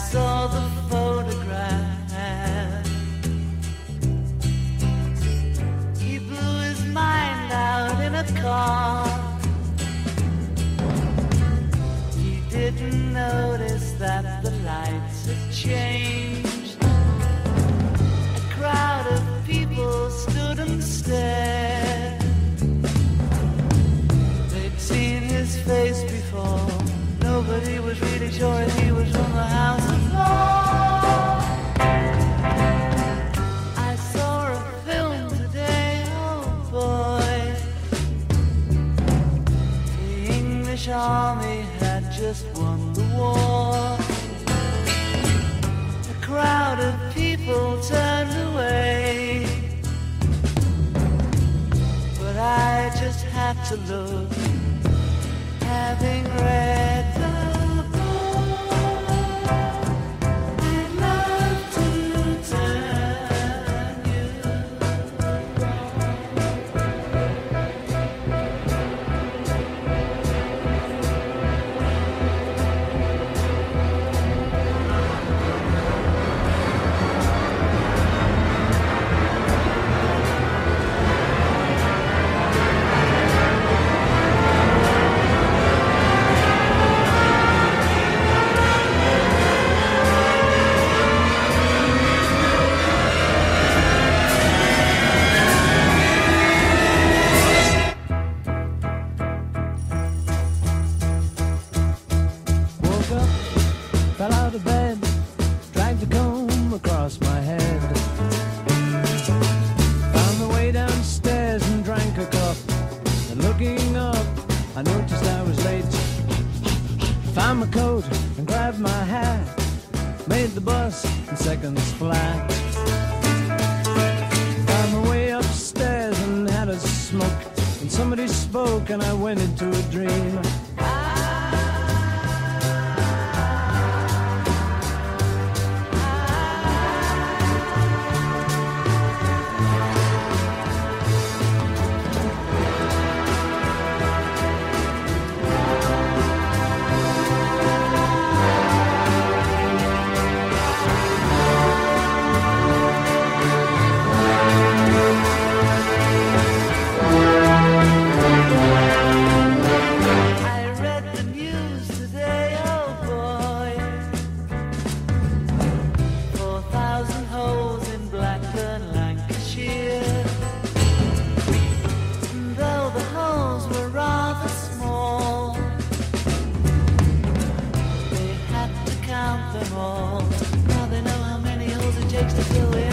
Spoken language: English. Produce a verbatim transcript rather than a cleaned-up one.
saw the photograph. He blew his mind out in a car. He didn't notice that the lights had changed. A crowd of people stood and stared. They'd seen his face before. Nobody was really sure if he was from the House of Lords. I saw a film today, oh boy. The English army had just won the war. A crowd of people turned away, but I just had to look, having read the seconds flat. Found my way upstairs and had a smoke, and somebody spoke and I went into a dream. Now they know how many holes it takes to fill it.